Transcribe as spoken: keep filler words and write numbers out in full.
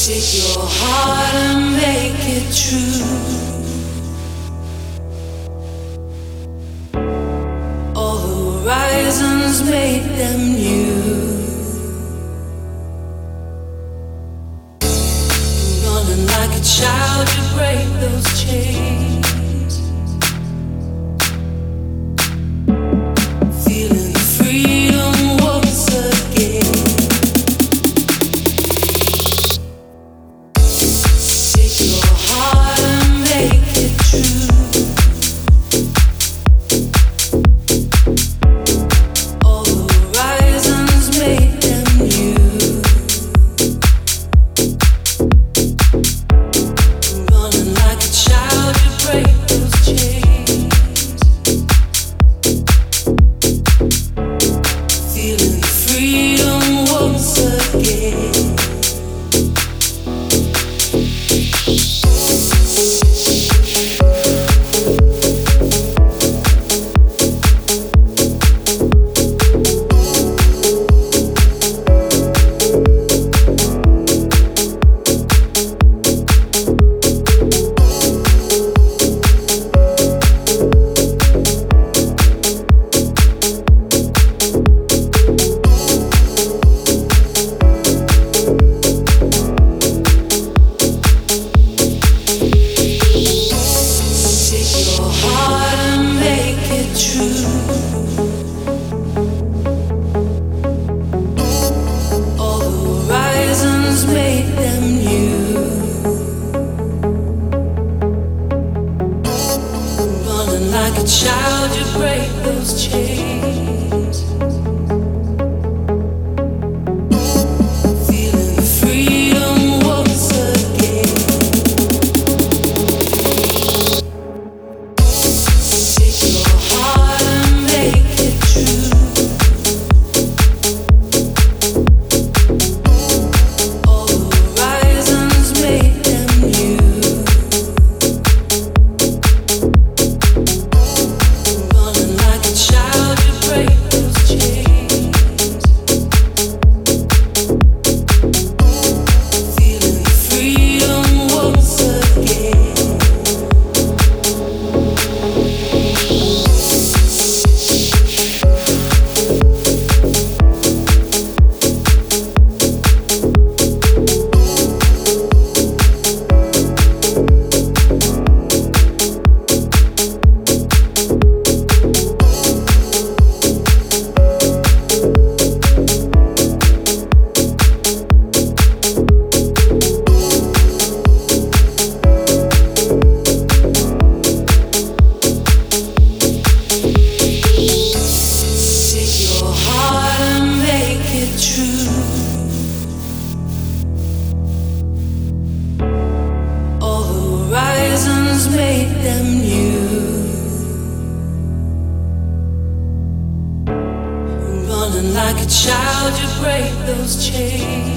Take your heart and make it true. All horizons, make them new. Running like a child, you break those chains. Feeling freedom once again. Take your heart and make it true. All horizons, make them new. Running like a child, you break those chains. Feeling freedom once again. Like a child, you break those chains. Feeling freedom once again. Take your heart and make it true. All horizons, make them new. Make them new. Running like a child, you break those chains.